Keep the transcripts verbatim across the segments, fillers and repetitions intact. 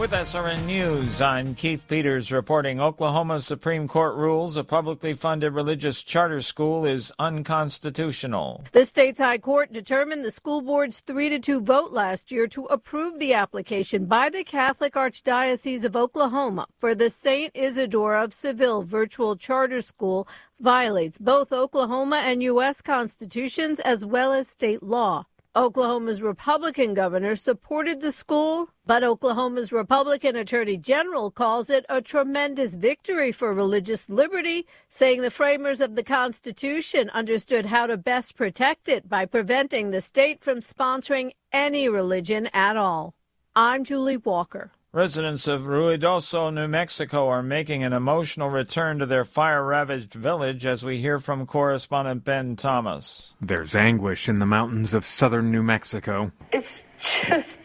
With S R N News, I'm Keith Peters reporting Oklahoma Supreme Court rules a publicly funded religious charter school is unconstitutional. The state's high court determined the school board's three to two vote last year to approve the application by the Catholic Archdiocese of Oklahoma for the Saint Isidore of Seville virtual charter school violates both Oklahoma and U S constitutions as well as state law. Oklahoma's Republican governor supported the school, but Oklahoma's Republican Attorney General calls it a tremendous victory for religious liberty, saying the framers of the Constitution understood how to best protect it by preventing the state from sponsoring any religion at all. I'm Julie Walker. Residents of Ruidoso, New Mexico are making an emotional return to their fire-ravaged village, as we hear from correspondent Ben Thomas. There's anguish in the mountains of southern New Mexico. It's just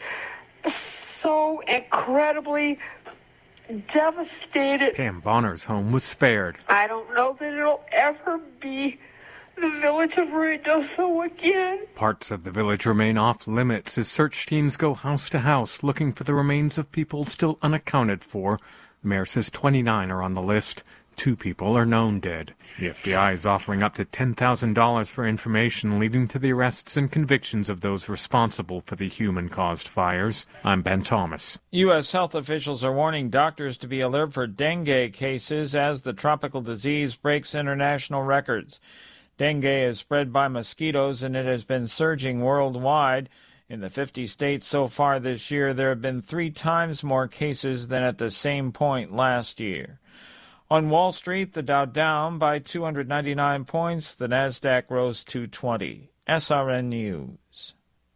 so incredibly devastated. Pam Bonner's home was spared. I don't know that it'll ever be the village of Ruidoso again. Parts of the village remain off limits as search teams go house to house looking for the remains of people still unaccounted for. The mayor says twenty-nine are on the list. Two people are known dead. The F B I is offering up to ten thousand dollars for information leading to the arrests and convictions of those responsible for the human-caused fires. I'm Ben Thomas. U S health officials are warning doctors to be alert for dengue cases as the tropical disease breaks international records. Dengue is spread by mosquitoes, and it has been surging worldwide. In the fifty states so far this year, there have been three times more cases than at the same point last year. On Wall Street, the Dow down by two hundred ninety-nine points. The Nasdaq rose two twenty. S R N News.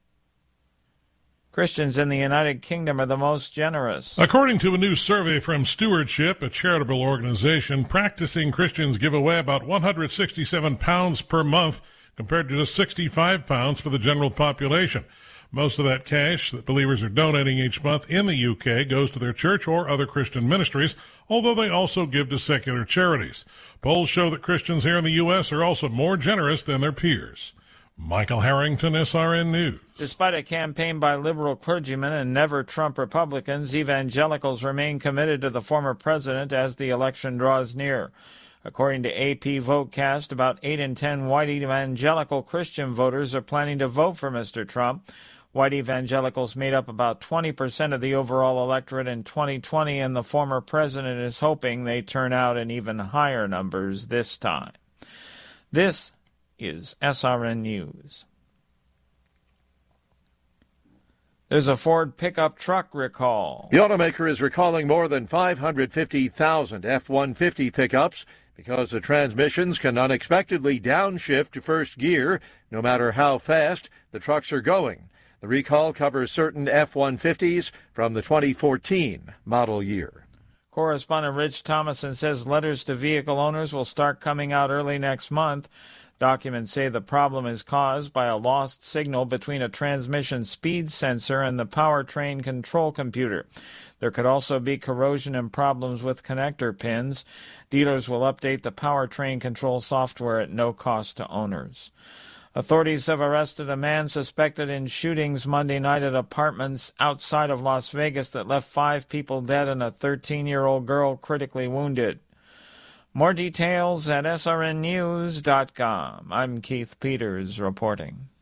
Christians in the United Kingdom are the most generous. According to a new survey from Stewardship, a charitable organization, practicing Christians give away about one hundred sixty-seven pounds per month compared to just sixty-five pounds for the general population. Most of that cash that believers are donating each month in the U K goes to their church or other Christian ministries, although they also give to secular charities. Polls show that Christians here in the U S are also more generous than their peers. Michael Harrington, S R N News. Despite a campaign by liberal clergymen and never-Trump Republicans, evangelicals remain committed to the former president as the election draws near. According to A P Votecast, about eight in ten white evangelical Christian voters are planning to vote for Mister Trump. White evangelicals made up about twenty percent of the overall electorate in twenty twenty, and the former president is hoping they turn out in even higher numbers this time. This is S R N News. There's a Ford pickup truck recall. The automaker is recalling more than five hundred fifty thousand F one fifty pickups because the transmissions can unexpectedly downshift to first gear no matter how fast the trucks are going. The recall covers certain F one fifties from the twenty fourteen model year. Correspondent Rich Thomason says letters to vehicle owners will start coming out early next month. Documents say the problem is caused by a lost signal between a transmission speed sensor and the powertrain control computer. There could also be corrosion and problems with connector pins. Dealers will update the powertrain control software at no cost to owners. Authorities have arrested a man suspected in shootings Monday night at apartments outside of Las Vegas that left five people dead and a thirteen-year-old girl critically wounded. More details at S R N news dot com. I'm Keith Peters reporting.